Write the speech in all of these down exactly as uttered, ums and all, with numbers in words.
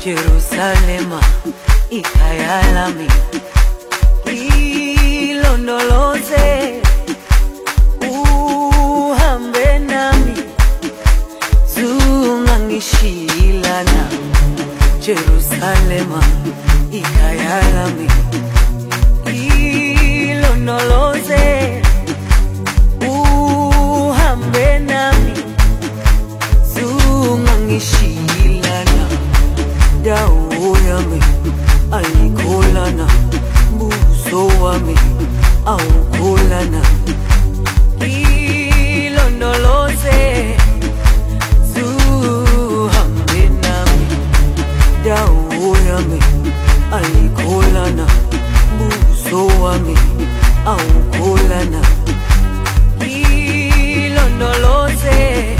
Jerusalema ikhaya lami, ilondoloze uhambe nami, zungangishilana. Jerusalema ikhaya lami, ilondoloze uhambe nami, zungangishilana. Dawo yami ayikholana, buso wami awukholana. Ilondoloze zuhambe nami. Dawo yami ayikholana, buso wami awukholana. Ilondoloze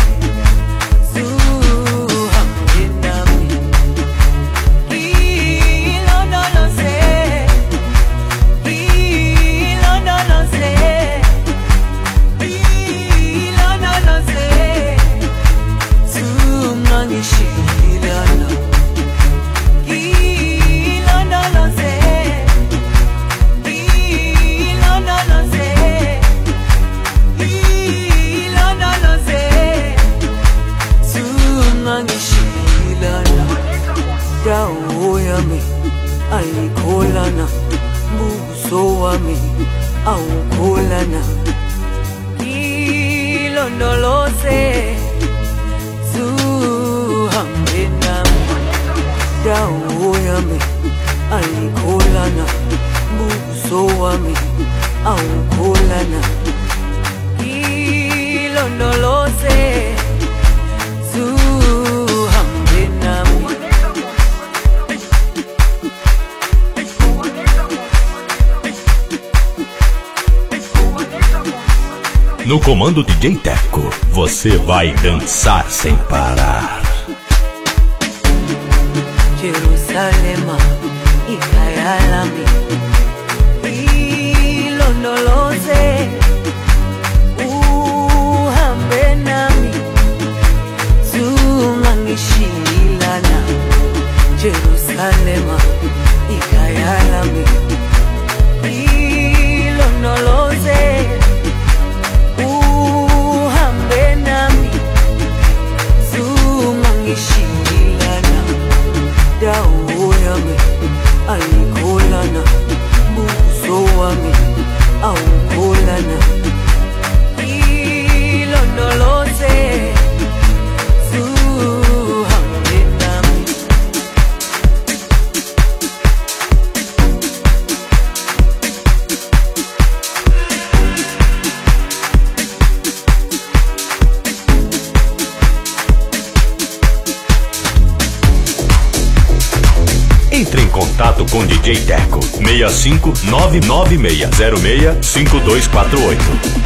dawo yami ayikholana, buso wami awukholana. Ilondoloze zuhambe nami. Dawo yami ayikholana, buso wami awukholana. Ilondoloze zuhambe nami. No comando D J Teco, você vai dançar sem parar. Jerusalema ikhaya lami, ilondoloze uhambe nami, zungangishilana. Jerusalema ikhaya lami, ilondoloze uhambe nami, zungangishilana. Dawo yami ayikholana, buso wami awukholana. Ilondoloze zuhambe nami. Entre em contato com D J Teco seis cinco nove nove seis zero seis cinco dois quatro oito.